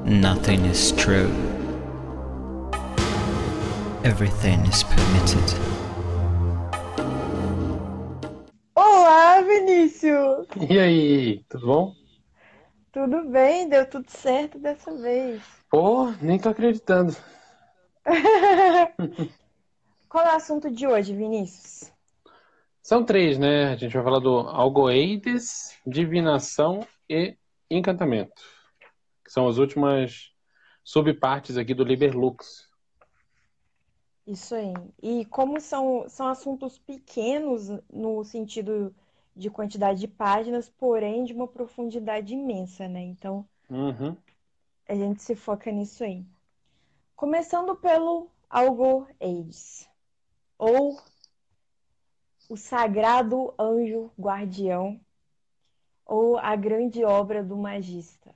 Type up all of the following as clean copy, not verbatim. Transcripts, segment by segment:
Nothing is true. Everything is permitted. Olá, Vinícius! E aí, tudo bom? Tudo bem? Deu tudo certo dessa vez. Pô, nem tô acreditando. Qual é o assunto de hoje, Vinícius? São três, né? A gente vai falar do Algoeides, Divinação e Encantamento, que são as últimas subpartes aqui do Liber Lux. Isso aí. E como são assuntos pequenos no sentido de quantidade de páginas, porém de uma profundidade imensa, né? Então, Uhum. a gente se foca nisso aí. Começando pelo Algoeides, ou o Sagrado Anjo Guardião, ou a grande obra do magista.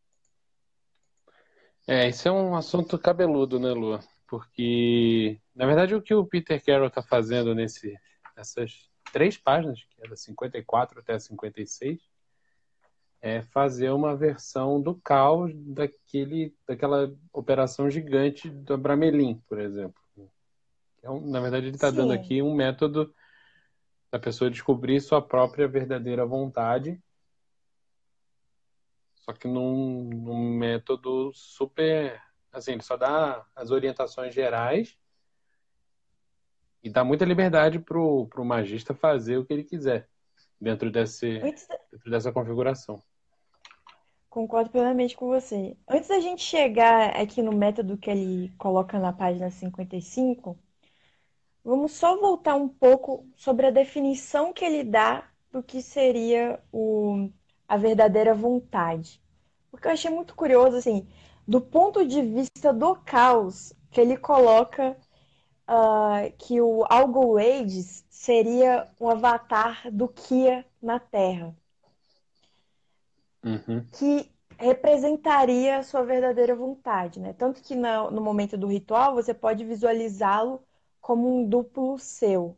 Isso é um assunto cabeludo, né, Lua? Porque, na verdade, o que o Peter Carroll tá fazendo nessas três páginas, que é da 54 até a 56, é fazer uma versão do caos daquela operação gigante do Abramelin, por exemplo. Na verdade, ele está dando Sim, aqui um método da pessoa descobrir sua própria verdadeira vontade, só que num método super. Assim, ele só dá as orientações gerais e dá muita liberdade pro magista fazer o que ele quiser dentro antes, dentro dessa configuração. concordo plenamente com você. Antes da gente chegar aqui no método que ele coloca na página 55, vamos só voltar um pouco sobre a definição que ele dá do que seria a verdadeira vontade. Porque eu achei muito curioso, assim, do ponto de vista do caos, que ele coloca que o Algoaides seria um avatar do Kia na Terra, Uhum, que representaria a sua verdadeira vontade, né? Tanto que no momento do ritual você pode visualizá-lo como um duplo seu.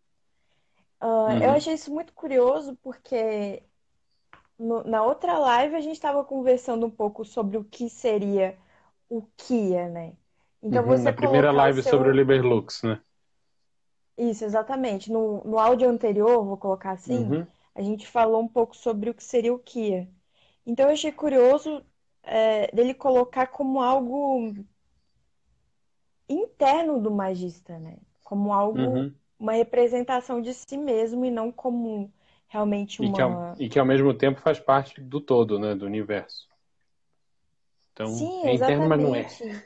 Eu uhum. achei isso muito curioso porque na outra live a gente estava conversando um pouco sobre o que seria o Kia, né? Então Uhum. você Na primeira colocar o live sobre o seu. Liberlux, né? Isso, exatamente. No áudio anterior, vou colocar assim, Uhum, a gente falou um pouco sobre o que seria o Kia. Então eu achei curioso dele colocar como algo interno do magista, né? Como algo, uhum. uma representação de si mesmo e não como realmente uma. E que ao mesmo tempo faz parte do todo, né? Do universo. Então, Sim, é interno, mas não é. exatamente.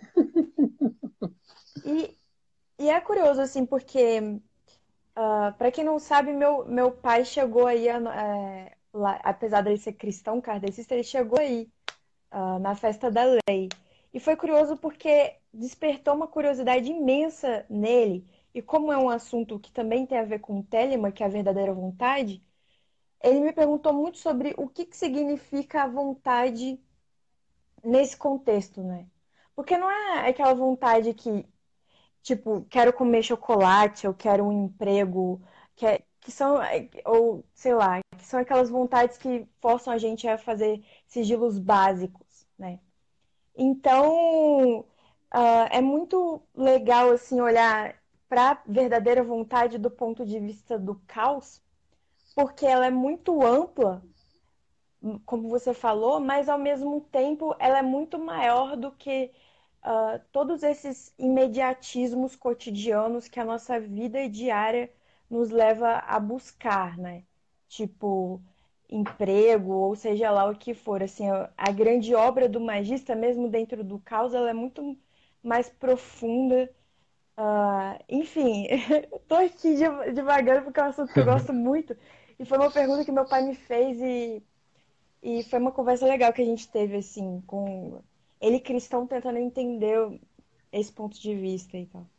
E, e é curioso, assim, porque, para quem não sabe, meu pai chegou aí, apesar de ele ser cristão kardecista, ele chegou aí, na festa da lei. E foi curioso porque despertou uma curiosidade imensa nele. E como é um assunto que também tem a ver com o Telema, que é a verdadeira vontade, ele me perguntou muito sobre o que significa a vontade nesse contexto, né? Porque não é aquela vontade que, tipo, quero comer chocolate, eu quero um emprego, que são, ou sei lá, que são aquelas vontades que forçam a gente a fazer sigilos básicos, né? Então, é muito legal assim olhar para a verdadeira vontade do ponto de vista do caos, porque ela é muito ampla, como você falou, mas ao mesmo tempo ela é muito maior do que todos esses imediatismos cotidianos que a nossa vida diária nos leva a buscar, né? Tipo, emprego, ou seja lá o que for. Assim, a grande obra do magista, mesmo dentro do caos, ela é muito mais profunda. Enfim, tô aqui devagando porque é um assunto que eu gosto muito. E foi uma pergunta que meu pai me fez e foi uma conversa legal que a gente teve, assim, com ele cristão tentando entender esse ponto de vista e tal.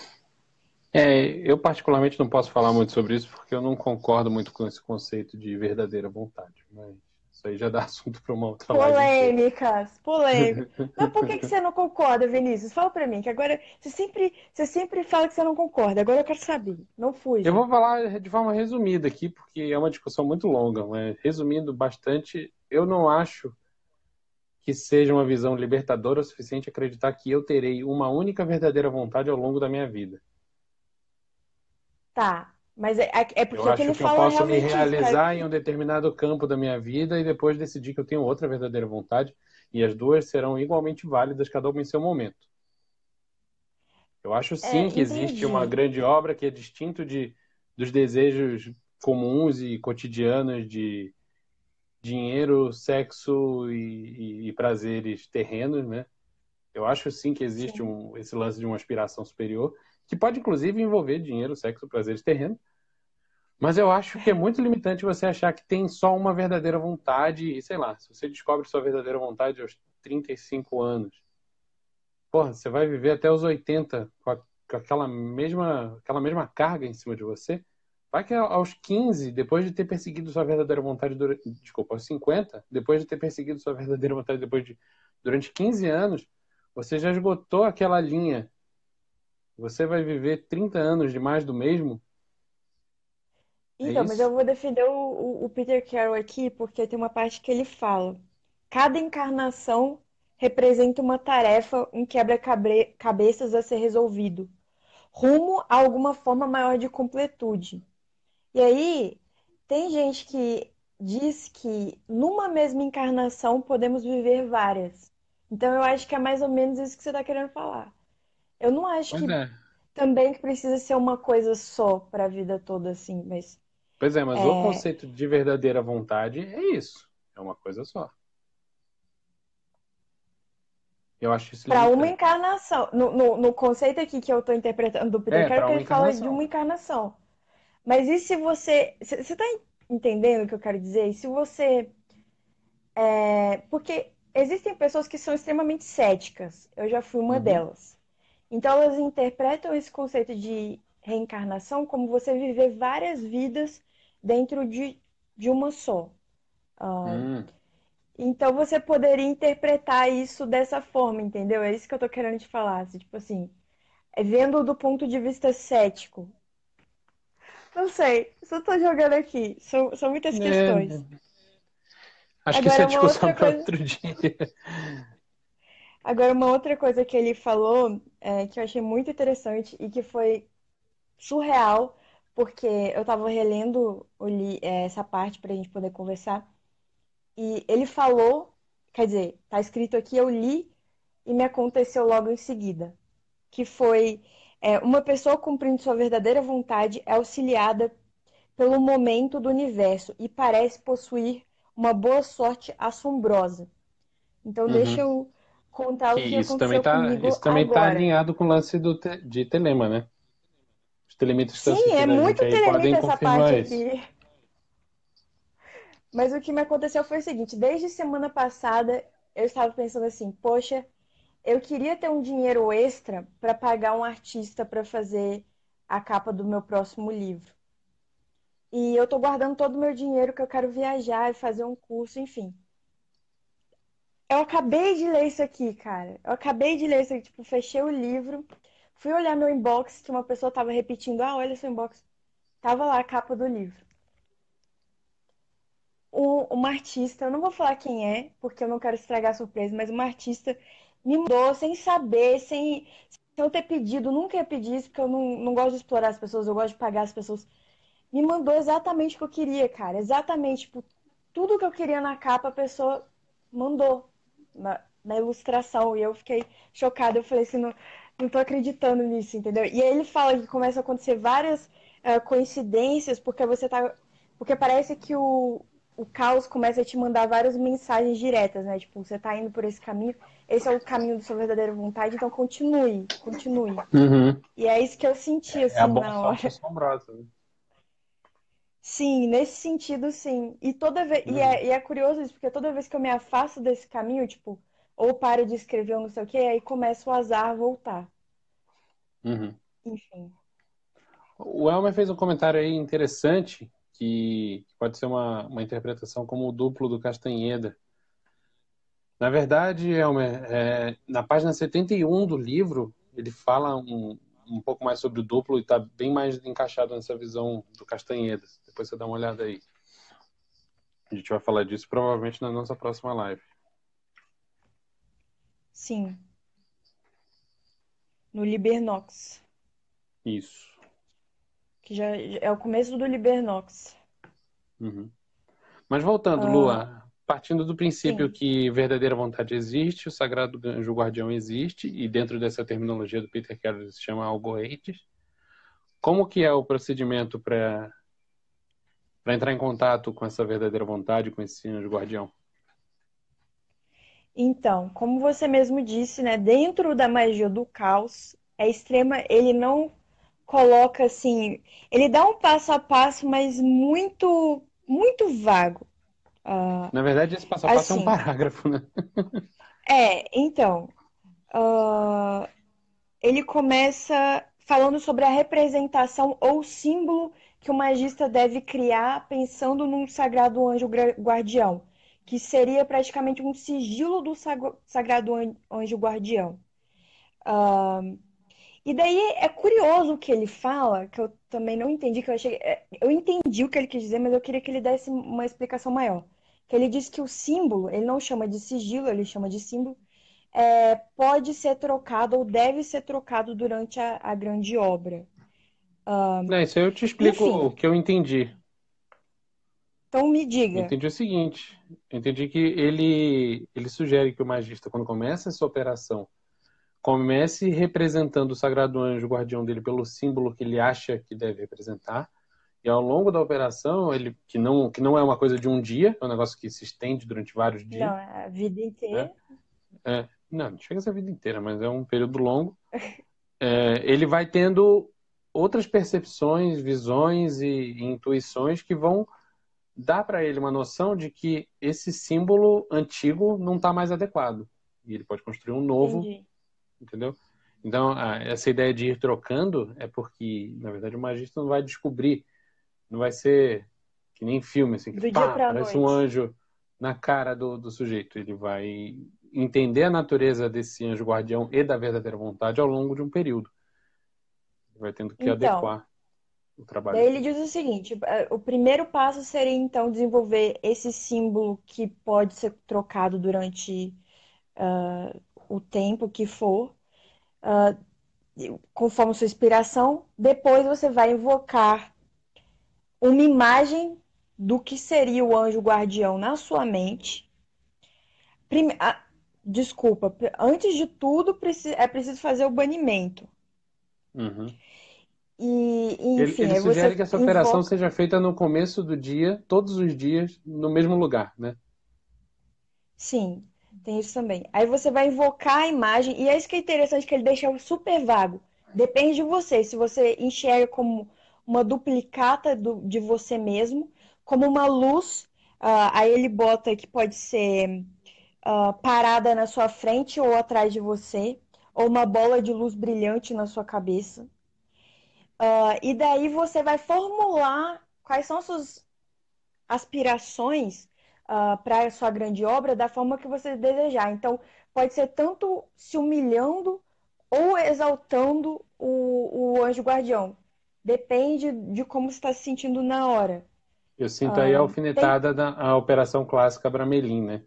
Eu particularmente não posso falar muito sobre isso porque eu não concordo muito com esse conceito de verdadeira vontade, mas isso aí já dá assunto para uma outra live inteira. Polêmicas, polêmicas. Mas por que você não concorda, Vinícius? Fala pra mim, que agora você sempre fala que você não concorda. Agora eu quero saber. Não Eu fuja. vou falar de forma resumida aqui, porque é uma discussão muito longa, mas resumindo bastante, eu não acho que seja uma visão libertadora o suficiente acreditar que eu terei uma única verdadeira vontade ao longo da minha vida. Tá, mas é Eu porque o que acho ele que eu fala é posso me realmente isso, cara. realizar em um determinado campo da minha vida e depois decidir que eu tenho outra verdadeira vontade, e as duas serão igualmente válidas, cada uma em seu momento. Eu acho sim que existe uma Entendi. grande obra que é distinto dos desejos comuns e cotidianos de dinheiro, sexo e prazeres terrenos, né? Eu acho sim que existe Sim. esse lance de uma aspiração superior, que pode inclusive envolver dinheiro, sexo, prazeres terrenos, mas eu acho que é muito limitante você achar que tem só uma verdadeira vontade, e sei lá, se você descobre sua verdadeira vontade aos 35 anos, porra, você vai viver até os 80 com aquela mesma carga em cima de você. Vai que aos 15, depois de ter perseguido sua verdadeira vontade desculpa, aos 50, depois de ter perseguido sua verdadeira vontade durante 15 anos, você já esgotou aquela linha. Você vai viver 30 anos de mais do mesmo? É Então, mas eu isso? vou defender o Peter Carroll aqui, porque tem uma parte que ele fala. Cada encarnação representa uma tarefa, um quebra-cabeças a ser resolvido, rumo a alguma forma maior de completude. E aí, tem gente que diz que numa mesma encarnação podemos viver várias. Então, eu acho que é mais ou menos isso que você está querendo falar. Eu não acho Pois que é. também que precisa ser uma coisa só para a vida toda, assim, mas Pois é, mas o é, conceito de verdadeira vontade é isso. É uma coisa só. Eu acho isso para uma limitante. encarnação. No conceito aqui que eu estou interpretando do Peter É, Carroll, para que uma ele fala de encarnação. uma encarnação. Mas e se você. Você está entendendo o que eu quero dizer? E se você. Porque existem pessoas que são extremamente céticas. Eu já fui uma Uhum. delas. Então elas interpretam esse conceito de reencarnação como você viver várias vidas dentro de uma só. Hum. Então você poderia interpretar isso dessa forma, entendeu? É isso que eu tô querendo te falar. Assim, tipo assim, vendo do ponto de vista cético. Não sei, só tô jogando aqui. São muitas questões. É, acho que isso é Agora uma discussão outra para coisa, outro dia. agora uma outra coisa que ele falou, que eu achei muito interessante e que foi surreal, porque eu tava relendo essa parte pra gente poder conversar. E ele falou, quer dizer, tá escrito aqui, eu li e me aconteceu logo em seguida. Que foi uma pessoa cumprindo sua verdadeira vontade é auxiliada pelo momento do universo e parece possuir uma boa sorte assombrosa. Então, deixa Uhum. eu contar Que o que isso também aconteceu tá, comigo isso também tá agora. alinhado com o lance de telema, né? Os telemitas que estão Sim, é assistindo a gente muito aí podem telemita essa parte confirmar isso. aqui. Mas o que me aconteceu foi o seguinte: desde semana passada eu estava pensando assim, poxa, eu queria ter um dinheiro extra para pagar um artista para fazer a capa do meu próximo livro. E eu tô guardando todo o meu dinheiro que eu quero viajar e fazer um curso, enfim. Eu acabei de ler isso aqui, cara. Eu acabei de ler isso aqui, tipo, fechei o livro, fui olhar meu inbox, que uma pessoa tava repetindo, olha seu inbox. Tava lá a capa do livro. Uma artista, eu não vou falar quem é, porque eu não quero estragar a surpresa, mas uma artista me mandou sem saber, sem eu ter pedido, nunca ia pedir isso, porque eu não gosto de explorar as pessoas, eu gosto de pagar as pessoas. Me mandou exatamente o que eu queria, cara. Exatamente, tipo, tudo que eu queria na capa, a pessoa mandou na ilustração. E eu fiquei chocada. Eu falei assim, não tô acreditando nisso, entendeu? E aí ele fala que começa a acontecer várias coincidências, porque você tá. Porque parece que o caos começa a te mandar várias mensagens diretas, né? Tipo, você tá indo por esse caminho, esse é o caminho da sua verdadeira vontade, então continue, continue. Uhum. E é isso que eu senti, É a assim, boa na sorte hora. assombrosa, né? Sim, nesse sentido, sim. E toda vez, Uhum. e é curioso isso, porque toda vez que eu me afasto desse caminho, tipo, ou paro de escrever ou não sei o quê, aí começa o azar a voltar. Uhum. Enfim. O Elmer fez um comentário aí interessante que pode ser uma interpretação como o duplo do Castanheda. Na verdade, Elmer, na página 71 do livro, ele fala um pouco mais sobre o duplo e está bem mais encaixado nessa visão do Castanheda. Depois você dá uma olhada aí. A gente vai falar disso provavelmente na nossa próxima live. Sim, no Liber-Nox, Isso. que já é o começo do Liber-Nox. Uhum. Mas voltando, Ah, Lua, partindo do princípio sim. que verdadeira vontade existe, o sagrado anjo guardião existe, e dentro dessa terminologia do Peter Carroll se chama algoites, como que é o procedimento para entrar em contato com essa verdadeira vontade, com esse anjo guardião? Então, como você mesmo disse, né, dentro da magia do caos, é extrema, ele não coloca assim, ele dá um passo a passo, mas muito vago. Ah, Na verdade, esse passo a passo é um assim, parágrafo, né? então, ah, ele começa falando sobre a representação ou símbolo que o magista deve criar pensando num sagrado anjo guardião, que seria praticamente um sigilo do sagrado anjo guardião. E daí é curioso o que ele fala, que eu também não entendi, que eu achei. Eu entendi o que ele quis dizer, mas eu queria que ele desse uma explicação maior. Que ele diz que o símbolo, ele não chama de sigilo, ele chama de símbolo, pode ser trocado ou deve ser trocado durante a grande obra. Isso aí eu te explico Enfim, o que eu entendi. então me Eu diga. entendi o seguinte, eu entendi que ele sugere que o magista, quando começa essa operação, comece representando o sagrado anjo guardião dele pelo símbolo que ele acha que deve representar, e ao longo da operação, ele que não é uma coisa de um dia, é um negócio que se estende durante vários dias, Não, a vida né? inteira. Não chega a ser a vida inteira, mas é um período longo. Ele vai tendo outras percepções, visões e intuições que vão dar para ele uma noção de que esse símbolo antigo não está mais adequado. E ele pode construir um novo, Entendi. entendeu? Então, essa ideia de ir trocando é porque, na verdade, o magista não vai descobrir, não vai ser que nem filme, assim, que Do dia pá, pra parece um noite. anjo na cara do sujeito. Ele vai entender a natureza desse anjo guardião e da verdadeira vontade ao longo de um período. Ele vai tendo que Então, adequar o trabalho daí ele dele. diz o seguinte: o primeiro passo seria então desenvolver esse símbolo que pode ser trocado durante o tempo que for, conforme sua inspiração. Depois você vai invocar uma imagem do que seria o anjo guardião na sua mente. Prime- ah, Desculpa, antes de tudo é preciso fazer o banimento. Uhum. Enfim, Ele aí sugere você que essa operação invoca. seja feita no começo do dia, todos os dias, no mesmo lugar, né? Sim, tem isso também. Aí você vai invocar a imagem, e é isso que é interessante, que ele deixa super vago. Depende de você, se você enxerga como uma duplicata de você mesmo, como uma luz, aí ele bota que pode ser parada na sua frente ou atrás de você, ou uma bola de luz brilhante na sua cabeça. E daí você vai formular quais são as suas aspirações para a sua grande obra da forma que você desejar. Então, pode ser tanto se humilhando ou exaltando o anjo guardião. Depende de como você está se sentindo na hora. Eu sinto aí a Tem, alfinetada da a operação clássica Abramelin, né?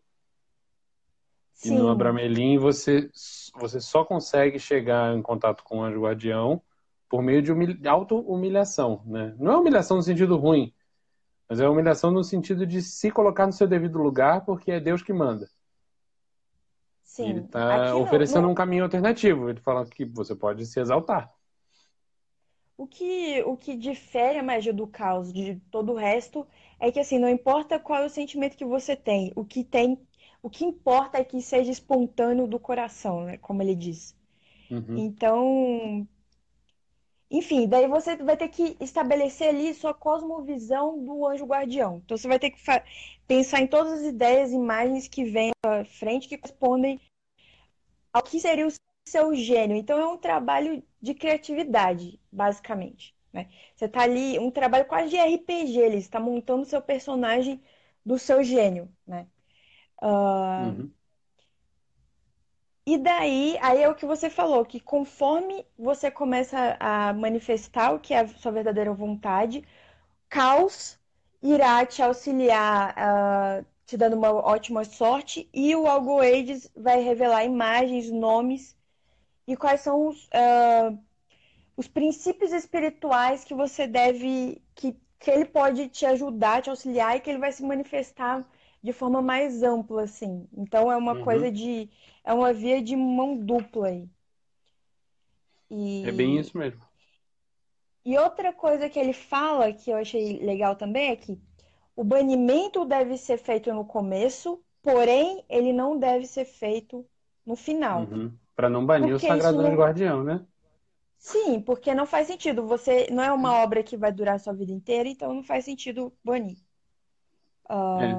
E no sim, Abramelin você só consegue chegar em contato com o anjo guardião por meio de auto-humilhação, né? Não é humilhação no sentido ruim, mas é humilhação no sentido de se colocar no seu devido lugar, porque é Deus que manda. E ele sim. está Aqui oferecendo um caminho alternativo. Ele fala que você pode se exaltar. o que difere a magia do caos de todo o resto é que assim, não importa qual é o sentimento que você tem, o que importa é que seja espontâneo do coração, né? Como ele diz. Uhum. Então, enfim, daí você vai ter que estabelecer ali sua cosmovisão do anjo guardião. Então você vai ter que pensar em todas as ideias, imagens que vêm à frente que correspondem ao que seria o seu gênio. Então é um trabalho de criatividade, basicamente, né? Você tá ali, um trabalho quase de RPG, ele está montando o seu personagem do seu gênio, né? Uhum. E daí, aí é o que você falou, que conforme você começa a manifestar o que é a sua verdadeira vontade, caos irá te auxiliar te dando uma ótima sorte, e o Algoides vai revelar imagens, nomes e quais são os princípios espirituais que você deve, que ele pode te ajudar, te auxiliar e que ele vai se manifestar de forma mais ampla, assim. Então é uma coisa Uhum. é uma via de mão dupla aí. É bem E, isso mesmo. e outra coisa que ele fala, que eu achei legal também, é que o banimento deve ser feito no começo, porém ele não deve ser feito no final. Uhum. Para não banir o Porque isso Sagrado Anjo não. Guardião, né? Sim, porque não faz sentido. Você não é uma obra que vai durar a sua vida inteira, então não faz sentido banir. É.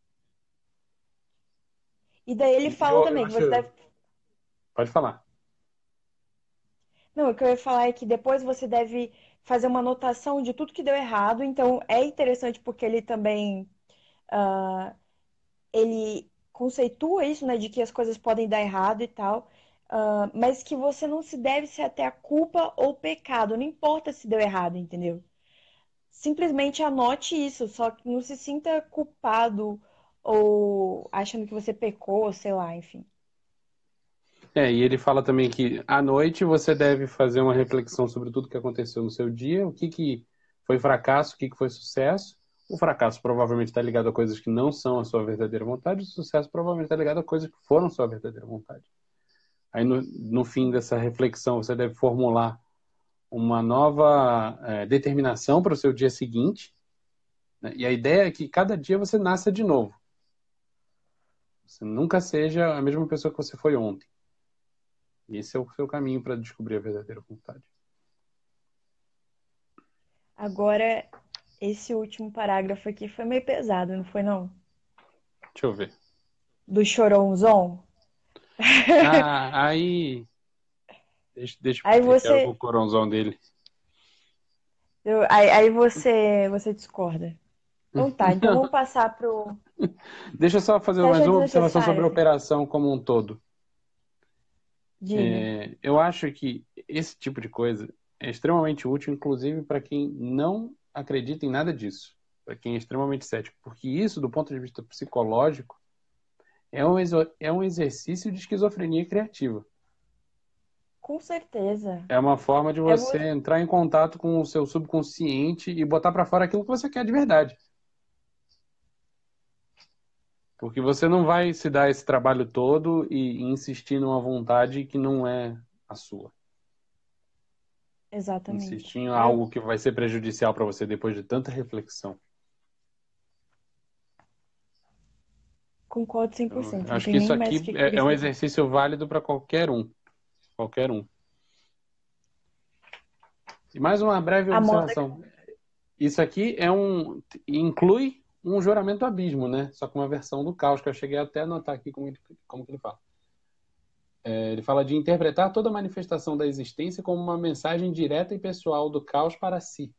E daí ele E fala eu também que você acho. deve. Pode falar. Não, o que eu ia falar é que depois você deve fazer uma anotação de tudo que deu errado. Então é interessante porque ele também ele conceitua isso, né, de que as coisas podem dar errado e tal. Mas que você não se deve se até a culpa ou pecado, não importa se deu errado, entendeu? Simplesmente anote isso, só que não se sinta culpado ou achando que você pecou, sei lá, enfim. E ele fala também que à noite você deve fazer uma reflexão sobre tudo que aconteceu no seu dia, o que que foi fracasso, o que que foi sucesso. O fracasso provavelmente está ligado a coisas que não são a sua verdadeira vontade, o sucesso provavelmente está ligado a coisas que foram sua verdadeira vontade. Aí no fim dessa reflexão você deve formular uma nova determinação para o seu dia seguinte, né? E a ideia é que cada dia você nasça de novo. Você nunca seja a mesma pessoa que você foi ontem. E esse é o seu caminho para descobrir a verdadeira vontade. Agora, esse último parágrafo aqui foi meio pesado, não foi não? Deixa eu ver. Do chorãozão. Aí. Deixa o Aí Peter Carroll com você, o coronzão dele. aí você discorda. Então tá, então vamos passar pro. Deixa eu só fazer Você mais achou uma observação sobre a desnecessário? operação como um todo. Diga. Eu acho que esse tipo de coisa é extremamente útil, inclusive para quem não acredita em nada disso, para quem é extremamente cético, porque isso, do ponto de vista psicológico, é um exercício de esquizofrenia criativa. Com certeza. É uma forma de É você você. entrar em contato com o seu subconsciente e botar para fora aquilo que você quer de verdade. Porque você não vai se dar esse trabalho todo e insistir numa vontade que não é a sua. Insistir Exatamente. em É, algo que vai ser prejudicial para você depois de tanta reflexão. concordo Eu 100%. Não acho tem que isso nem mais o aqui que é um acrescentar. exercício válido para qualquer um. Qualquer um. E mais uma breve A moda. observação. Isso aqui inclui um juramento do abismo, né? Só que uma versão do caos, que eu cheguei até a anotar aqui como que ele fala. Ele fala de interpretar toda manifestação da existência como uma mensagem direta e pessoal do caos para si.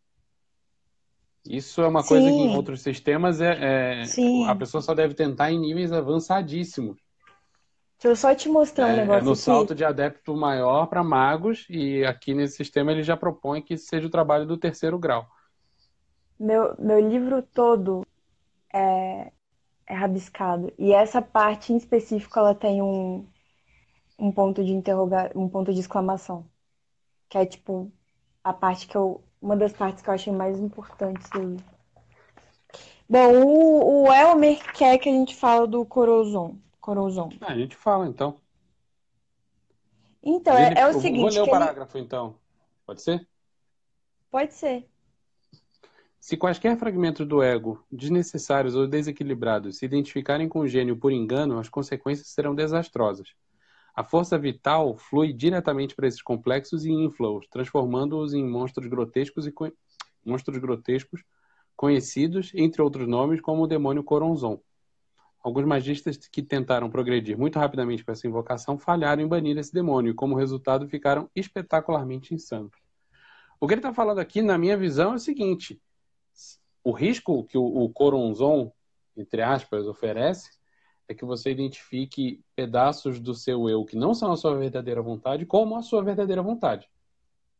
Isso é uma coisa que em Sim, outros sistemas a sim. pessoa só deve tentar em níveis avançadíssimos. Deixa eu só te mostrar um É negócio no aqui. salto de adepto maior para magos, e aqui nesse sistema ele já propõe que seja o trabalho do terceiro grau. Meu livro todo é rabiscado. E essa parte em específico, ela tem um ponto de um ponto de exclamação. Que é tipo a parte que eu. Uma das partes que eu achei mais importantes do livro. Bom, o Elmer quer que a gente fale do Corozon. Corozon. A gente fala então. Então, Mas é o eu vou ler seguinte, o que ele. parágrafo então. Pode ser? Pode ser. Se quaisquer fragmentos do ego, desnecessários ou desequilibrados, se identificarem com o gênio por engano, as consequências serão desastrosas. A força vital flui diretamente para esses complexos e infla-os, transformando-os em monstros grotescos, conhecidos, entre outros nomes, como o demônio Coronzon. Alguns magistas que tentaram progredir muito rapidamente com essa invocação falharam em banir esse demônio e, como resultado, ficaram espetacularmente insanos. O que ele está falando aqui, na minha visão, é o seguinte: o risco que o Coronzon, entre aspas, oferece é que você identifique pedaços do seu eu que não são a sua verdadeira vontade como a sua verdadeira vontade.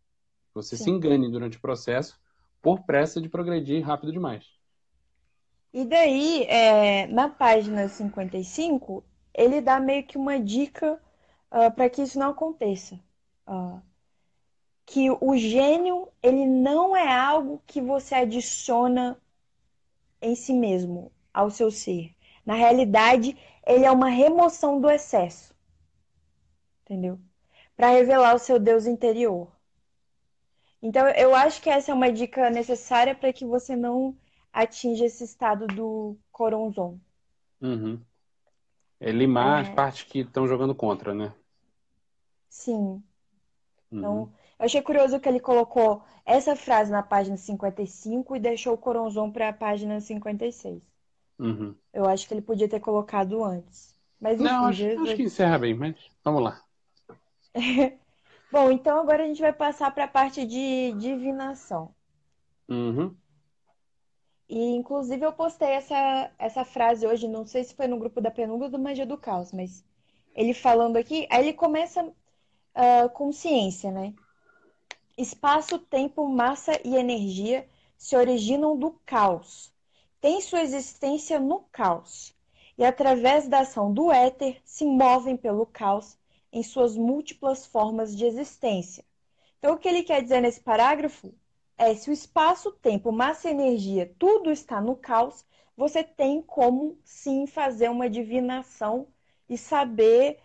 Você se Sim. engane durante o processo por pressa de progredir rápido demais. E daí, na página 55, ele dá meio que uma dica para que isso não aconteça. Ah, que o gênio, ele não é algo que você adiciona em si mesmo, ao seu ser. Na realidade, ele é uma remoção do excesso, entendeu? Para revelar o seu Deus interior. Então, eu acho que essa é uma dica necessária para que você não atinja esse estado do coronzon. Uhum. É limar as partes que estão jogando contra, né? Sim. Uhum. Então, eu achei curioso que ele colocou essa frase na página 55 e deixou o coronzon para a página 56. Uhum. Eu acho que ele podia ter colocado antes. Mas Não, enfim, acho que encerra bem, mas vamos lá. Bom, então agora a gente vai passar para a parte de divinação. Uhum. E inclusive eu postei essa frase hoje, não sei se foi no grupo da Penumbra ou do Magia do Caos, mas ele falando aqui, aí ele começa com ciência, né? Espaço, tempo, massa e energia se originam do caos. Têm sua existência no caos. E através da ação do éter se movem pelo caos em suas múltiplas formas de existência. Então, o que ele quer dizer nesse parágrafo é: se o espaço, tempo, massa e energia, tudo está no caos, você tem como sim fazer uma divinação e saber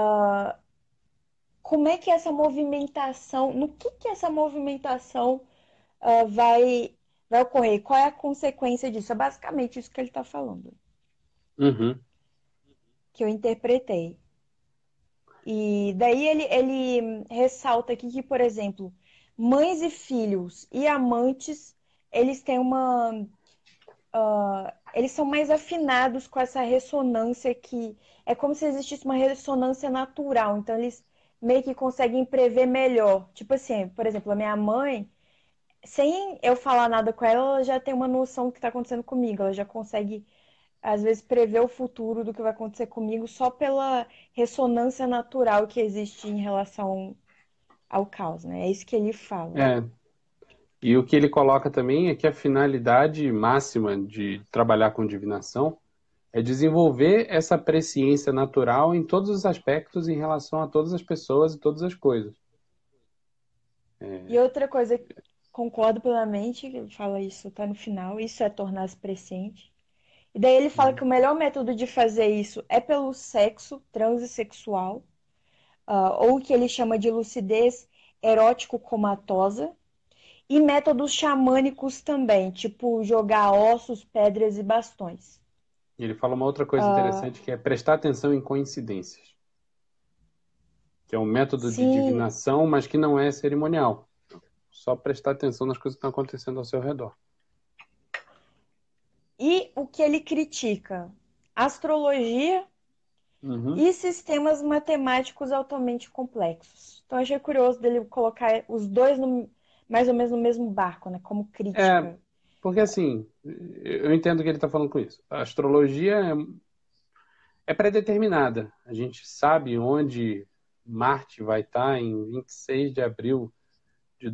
como é que essa movimentação, no que essa movimentação vai ocorrer, qual é a consequência disso. É basicamente isso que ele está falando, Uhum. que eu interpretei. E daí ele ressalta aqui que, por exemplo, mães e filhos e amantes, eles têm eles são mais afinados com essa ressonância que é como se existisse uma ressonância natural. Então eles meio que conseguem prever melhor. Tipo assim, por exemplo, a minha mãe, sem eu falar nada com ela, ela já tem uma noção do que está acontecendo comigo. Ela já consegue, às vezes, prever o futuro do que vai acontecer comigo só pela ressonância natural que existe em relação ao caos, né? É isso que ele fala. É. E o que ele coloca também é que a finalidade máxima de trabalhar com divinação é desenvolver essa presciência natural em todos os aspectos em relação a todas as pessoas e todas as coisas. E outra coisa, concordo plenamente, ele fala isso, tá no final, isso é tornar-se presciente. E daí ele fala que o melhor método de fazer isso é pelo sexo transexual, ou o que ele chama de lucidez erótico-comatosa, e métodos xamânicos também, tipo jogar ossos, pedras e bastões. E ele fala uma outra coisa interessante que é prestar atenção em coincidências, que é um método de Sim, divinação, mas que não é cerimonial. Só prestar atenção nas coisas que estão acontecendo ao seu redor. e o que ele critica? Astrologia Uhum. e sistemas matemáticos altamente complexos. Então, achei curioso dele colocar os dois mais ou menos no mesmo barco, né? Como É, crítica. porque assim, eu entendo o que ele está falando com isso. A astrologia é pré-determinada. A gente sabe onde Marte vai estar em 26 de abril de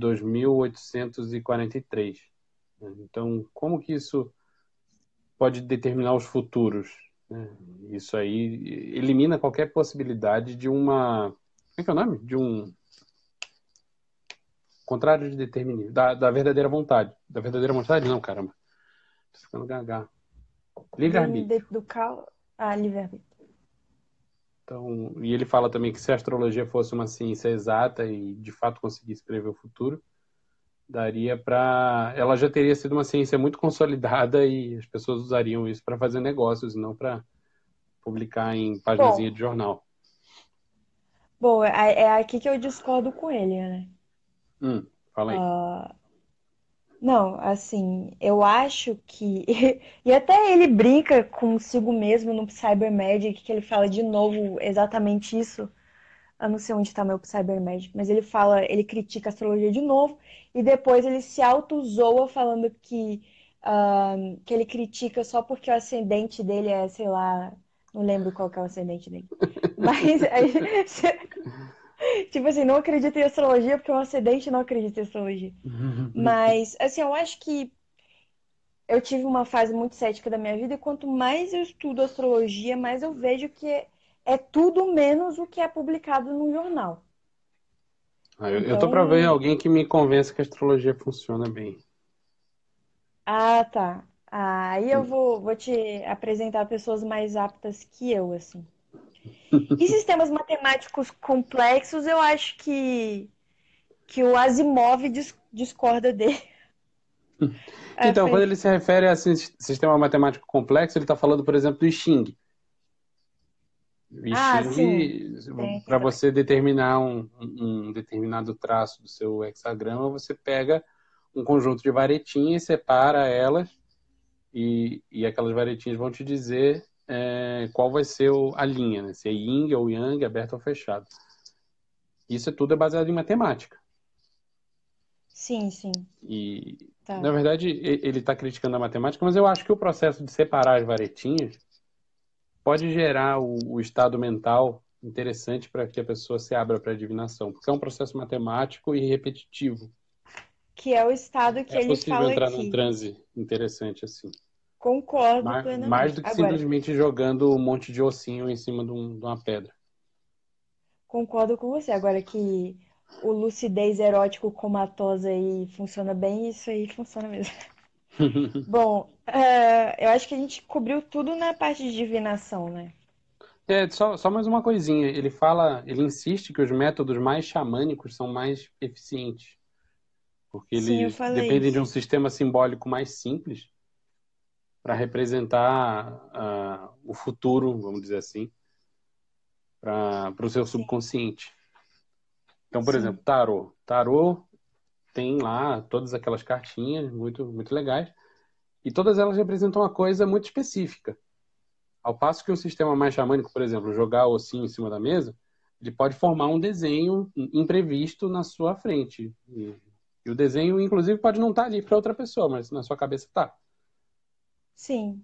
2843. Então, como que isso pode determinar os futuros? Né? Isso aí elimina qualquer possibilidade de uma. Como é que é o nome? De um contrário de determinismo. Da verdadeira vontade. Da verdadeira vontade? Não, caramba. Tô ficando gaga. Livre-arbítrio. Do caos. Ah, livre-arbítrio. Então, e ele fala também que se a astrologia fosse uma ciência exata e de fato conseguisse prever o futuro, daria para. Ela já teria sido uma ciência muito consolidada e as pessoas usariam isso para fazer negócios, não para publicar em Bom, paginazinha de jornal. bom, é aqui que eu discordo com ele, né? Fala aí. Não, assim, eu acho que. E até ele brinca consigo mesmo no Cyber Magic, que ele fala de novo exatamente isso. Eu não sei onde está meu Cyber Magic, mas ele fala, ele critica a astrologia de novo, e depois ele se auto-zoa falando que ele critica só porque o ascendente dele é, sei lá, não lembro qual que é o ascendente dele. Mas aí, tipo assim, não acredito em astrologia porque o ascendente não acredita em astrologia. Mas, assim, eu acho que eu tive uma fase muito cética da minha vida, e quanto mais eu estudo astrologia, mais eu vejo que é tudo menos o que é publicado no jornal. Eu tô pra ver Então, alguém que me convença que a astrologia funciona bem. ah, tá. Aí eu vou te apresentar pessoas mais aptas que eu, assim. E sistemas matemáticos complexos, eu acho que o Asimov discorda dele. É, Então, quando ele se refere a sistema matemático complexo, ele está falando, por exemplo, do I Ching. O I ah, sim. Ching, Tem aqui para também. você determinar um determinado traço do seu hexagrama, você pega um conjunto de varetinhas, separa elas e aquelas varetinhas vão te dizer qual vai ser a linha, né? Se é yin ou yang, aberto ou fechado. Isso tudo é baseado em matemática. Sim, sim. E, na Tá. verdade, ele está criticando a matemática, mas eu acho que o processo de separar as varetinhas pode gerar o estado mental interessante para que a pessoa se abra para a divinação, porque é um processo matemático e repetitivo. Que é o estado que É ele possível fala entrar num aqui. transe interessante assim. Concordo Mais plenamente. do que Agora, simplesmente jogando um monte de ossinho em cima de uma pedra. concordo com você. Agora que o lucidez erótico comatosa aí funciona bem, isso aí funciona mesmo. Bom, eu acho que a gente cobriu tudo na parte de divinação, né? Só mais uma coisinha. Ele insiste que os métodos mais xamânicos são mais eficientes, porque Sim, eu eles falei dependem de um isso. sistema simbólico mais simples para representar o futuro, vamos dizer assim, para o seu Sim, subconsciente. Então, por sim, exemplo, tarô. Tarô tem lá todas aquelas cartinhas muito, muito legais e todas elas representam uma coisa muito específica. Ao passo que um sistema mais xamânico, por exemplo, jogar o ossinho em cima da mesa, ele pode formar um desenho imprevisto na sua frente. E o desenho, inclusive, pode não estar ali para outra pessoa, mas na sua cabeça está. sim.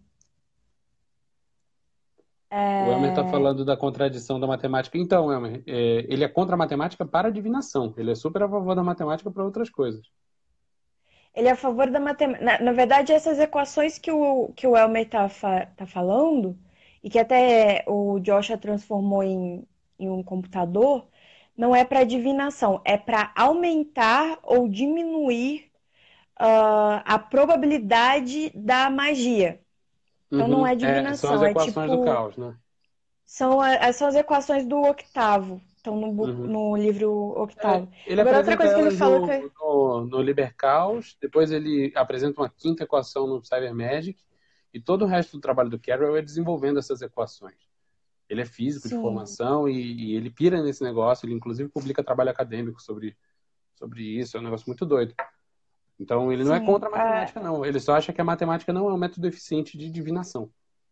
O Elmer está É, falando da contradição da matemática. Então, Elmer, ele é contra a matemática para a divinação. Ele é super a favor da matemática para outras coisas. ele é a favor da matemática. Na verdade, essas equações que o Elmer tá falando, e que até o Joshua transformou em um computador, não é para divinação, é para aumentar ou diminuir a probabilidade da magia. Então não Uhum. é São as divinação, é equações do tipo. caos, né? São as equações do octavo. Estão Uhum. no livro octavo. Ele Agora, outra apresenta coisa que ele elas fala que. no Liber Caos, depois ele apresenta uma quinta equação no Cyber Magic, e todo o resto do trabalho do Carroll é desenvolvendo essas equações. Ele é físico de Sim, formação e ele pira nesse negócio, ele inclusive publica trabalho acadêmico sobre isso, é um negócio muito doido. Então ele não é sim. contra a matemática, não. Ele só acha que a matemática não é um método eficiente de divinação.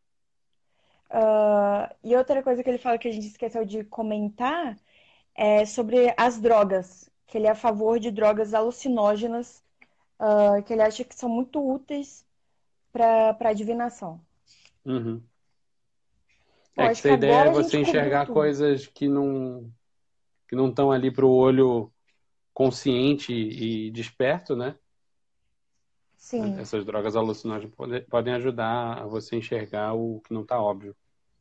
E outra coisa que ele fala que a gente esqueceu de comentar é sobre as drogas. Que ele é a favor de drogas alucinógenas, que ele acha que são muito úteis para divinação. Uhum. Bom, Que acho se que a ideia é agora a você gente cobriu enxergar tudo. coisas que não estão ali para o olho consciente e desperto, né? Sim. Essas drogas alucinógenas podem ajudar a você enxergar o que não está óbvio.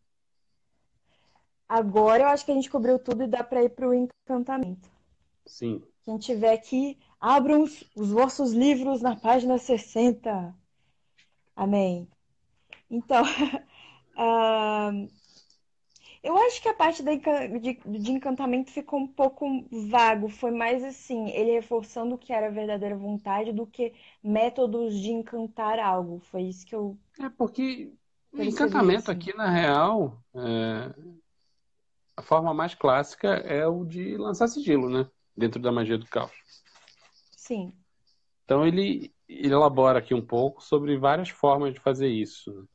Agora eu acho que a gente cobriu tudo e dá para ir para o encantamento. Sim. Quem tiver aqui, abram os vossos livros na página 60. Amém. Então, ah, eu acho que a parte de encantamento ficou um pouco vago. Foi mais assim, ele reforçando o que era a verdadeira vontade do que métodos de encantar algo. Foi isso que eu É porque o percebi, encantamento assim. aqui, na real, a forma mais clássica é o de lançar sigilo, né? Dentro da magia do caos. Sim, Então ele elabora aqui um pouco sobre várias formas de fazer isso, né?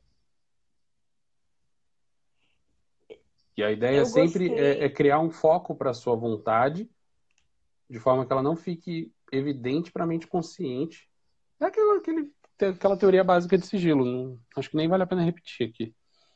E a ideia eu sempre é gostei. criar um foco para a sua vontade, de forma que ela não fique evidente para a mente consciente. É aquela teoria básica de sigilo. Acho que nem vale a pena repetir aqui.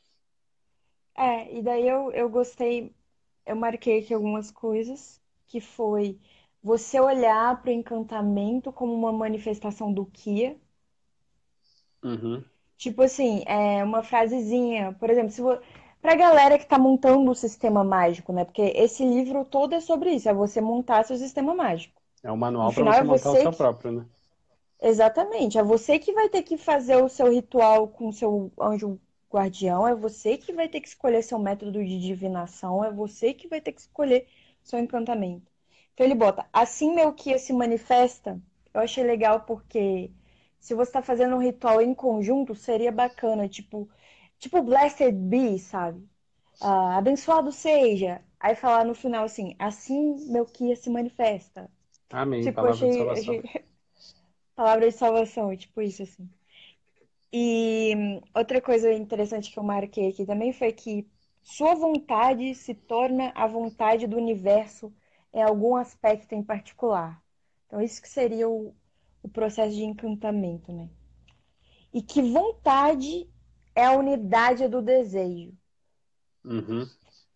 E daí eu gostei. Eu marquei aqui algumas coisas, que foi você olhar para o encantamento como uma manifestação do Kia. Uhum. Tipo assim, é uma frasezinha, por exemplo, se pra galera que tá montando o sistema mágico, né? Porque esse livro todo é sobre isso, é você montar seu sistema mágico. É um No manual para final é você montar o você seu que, próprio, né? exatamente, é você que vai ter que fazer o seu ritual com o seu anjo guardião, é você que vai ter que escolher seu método de divinação, é você que vai ter que escolher seu encantamento. Então ele bota, assim Melquia se manifesta. Eu achei legal porque se você está fazendo um ritual em conjunto, seria bacana, tipo Blessed Be, sabe? Ah, abençoado seja. Aí falar no final assim Melquia se manifesta. Amém. Tipo, eu Palavra de achei salvação. palavra de salvação, tipo isso assim. E outra coisa interessante que eu marquei aqui também foi que sua vontade se torna a vontade do universo em algum aspecto em particular. Então, isso que seria o processo de encantamento, né? E que vontade é a unidade do desejo. Uhum.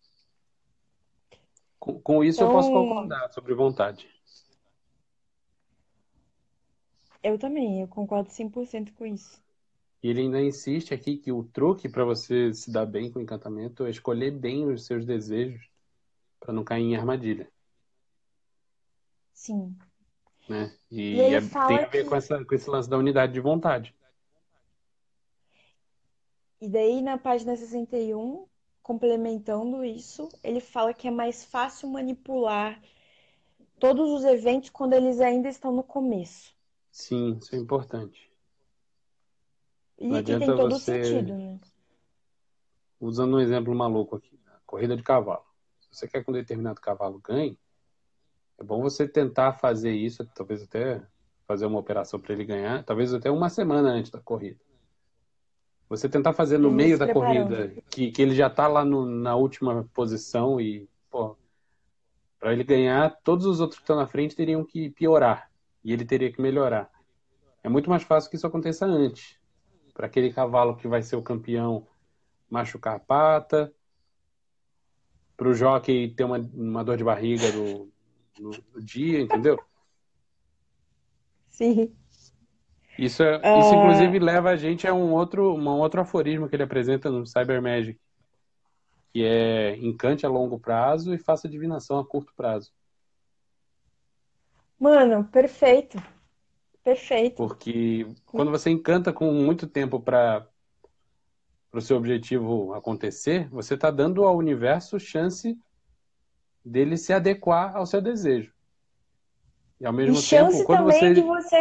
Com isso eu posso Então, concordar sobre vontade. eu também, eu concordo 100% com isso. E ele ainda insiste aqui que o truque para você se dar bem com o encantamento é escolher bem os seus desejos para não cair em armadilha, Sim. né? E E ele tem fala a ver com que. com esse lance da unidade de vontade. E daí, na página 61, complementando isso, ele fala que é mais fácil manipular todos os eventos quando eles ainda estão no começo. Sim, isso é importante. Não E tem adianta todo o você, sentido, né? usando um exemplo maluco aqui, a corrida de cavalo. Se você quer que um determinado cavalo ganhe, é bom você tentar fazer isso, talvez até fazer uma operação para ele ganhar, talvez até uma semana antes da corrida. Você tentar fazer no Ele meio se da preparando. corrida, que ele já está lá na última posição e, pô, para ele ganhar, todos os outros que estão na frente teriam que piorar e ele teria que melhorar. É muito mais fácil que isso aconteça antes. Para aquele cavalo que vai ser o campeão machucar a pata, para o jockey ter uma dor de barriga no dia, entendeu? Sim. Isso inclusive Ah, leva a gente a um outro aforismo que ele apresenta no Cyber Magic, que é encante a longo prazo e faça divinação a curto prazo. mano, perfeito. Perfeito. Porque quando você encanta com muito tempo para o seu objetivo acontecer, você está dando ao universo chance dele se adequar ao seu desejo. E ao E mesmo tempo, chance quando também de você. você.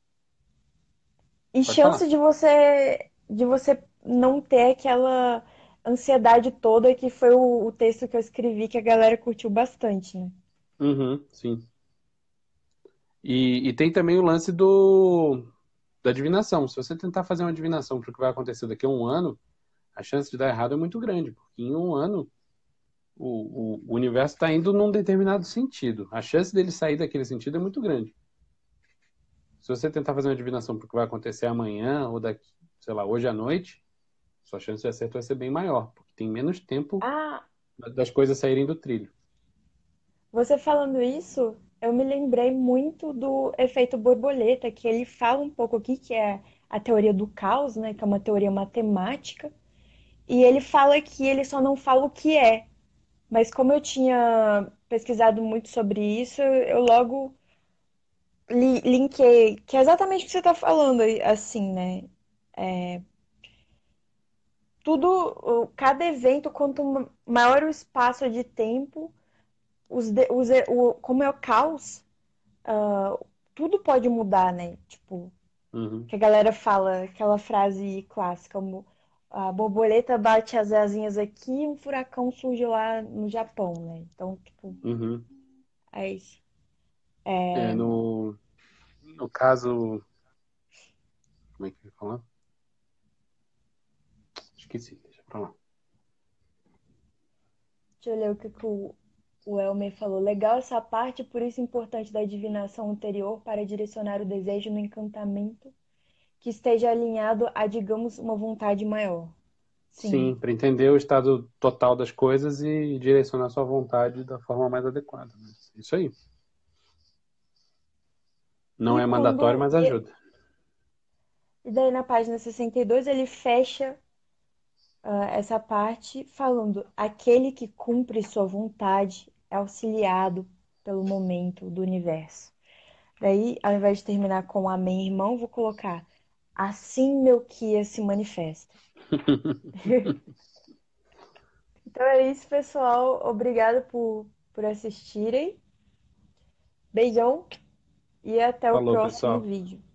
E Pode chance falar. de você não ter aquela ansiedade toda que foi o texto que eu escrevi que a galera curtiu bastante, né? Uhum, sim. E tem também o lance da divinação. Se você tentar fazer uma divinação para o que vai acontecer daqui a um ano, a chance de dar errado é muito grande, porque em um ano o universo está indo num determinado sentido. A chance dele sair daquele sentido é muito grande. Se você tentar fazer uma divinação para o que vai acontecer amanhã ou daqui, sei lá, hoje à noite, sua chance de acerto vai ser bem maior, porque tem menos tempo Ah, das coisas saírem do trilho. você falando isso, eu me lembrei muito do efeito borboleta, que ele fala um pouco aqui, que é a teoria do caos, né? Que é uma teoria matemática. E ele fala que ele só não fala o que é. Mas como eu tinha pesquisado muito sobre isso, eu logo linkei, que é exatamente o que você está falando, assim, né? Cada evento, quanto maior o espaço de tempo, como é o caos, tudo pode mudar, né? Tipo, Uhum, que a galera fala, aquela frase clássica, como a borboleta bate as asinhas aqui e um furacão surge lá no Japão, né? Então, tipo, uhum. é isso. É, no caso. Como é que eu ia falar? Esqueci, deixa pra lá. Deixa eu ler o que o Elmer falou. Legal essa parte, por isso importante da divinação anterior para direcionar o desejo no encantamento que esteja alinhado a, digamos, uma vontade maior. Sim. Sim, para entender o estado total das coisas e direcionar sua vontade da forma mais adequada, né? Isso aí. Não E é mandatório, quando. mas ajuda. E daí na página 62 ele fecha essa parte falando: aquele que cumpre sua vontade é auxiliado pelo momento do universo. Daí, ao invés de terminar com amém, irmão, vou colocar: assim Melquias se manifesta. Então é isso, pessoal. Obrigado por assistirem. Beijão e até o Falou, próximo pessoal. vídeo.